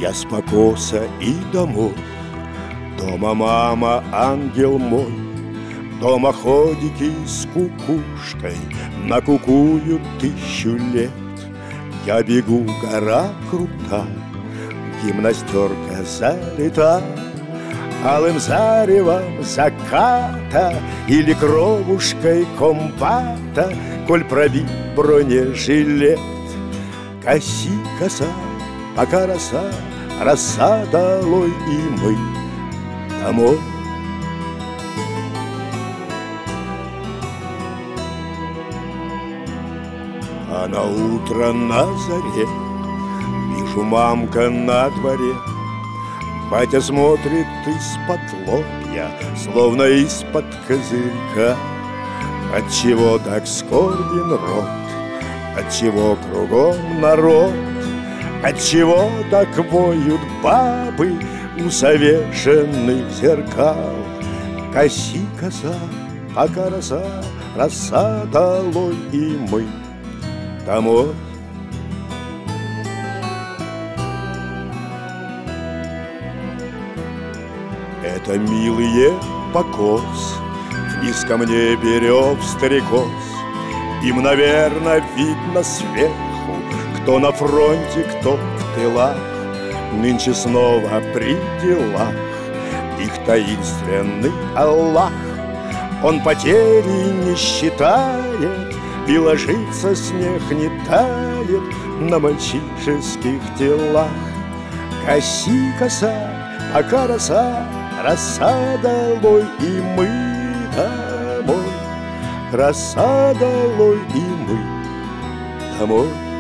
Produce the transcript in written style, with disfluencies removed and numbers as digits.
Я с покоса и домой. Дома мама, ангел мой. Дома ходики с кукушкой накукуют 1000 лет. Я бегу, гора крута, гимнастерка залита алым заревом заката или кровушкой комбата, коль пробит бронежилет. Коси коса, пока роса долой, и мы домой. А на утро на заре вижу, мамка на дворе. Батя смотрит из-под лобья, словно из-под козырька. Отчего так скорбен рот? Отчего кругом народ? Отчего так воют бабы у завешенных зеркал? Коси коса, пока роса долой, и мы домой. Это милые покос, в низком небе рев стрекоз. Им, наверно, видно сверху, кто на фронте, кто в тылах. Нынче снова при делах их таинственный Аллах. Он потери не считает, и ложится снег не тает на мальчишеских телах. Коси коса, пока роса долой, и мы домой. Роса долой, и мы домой.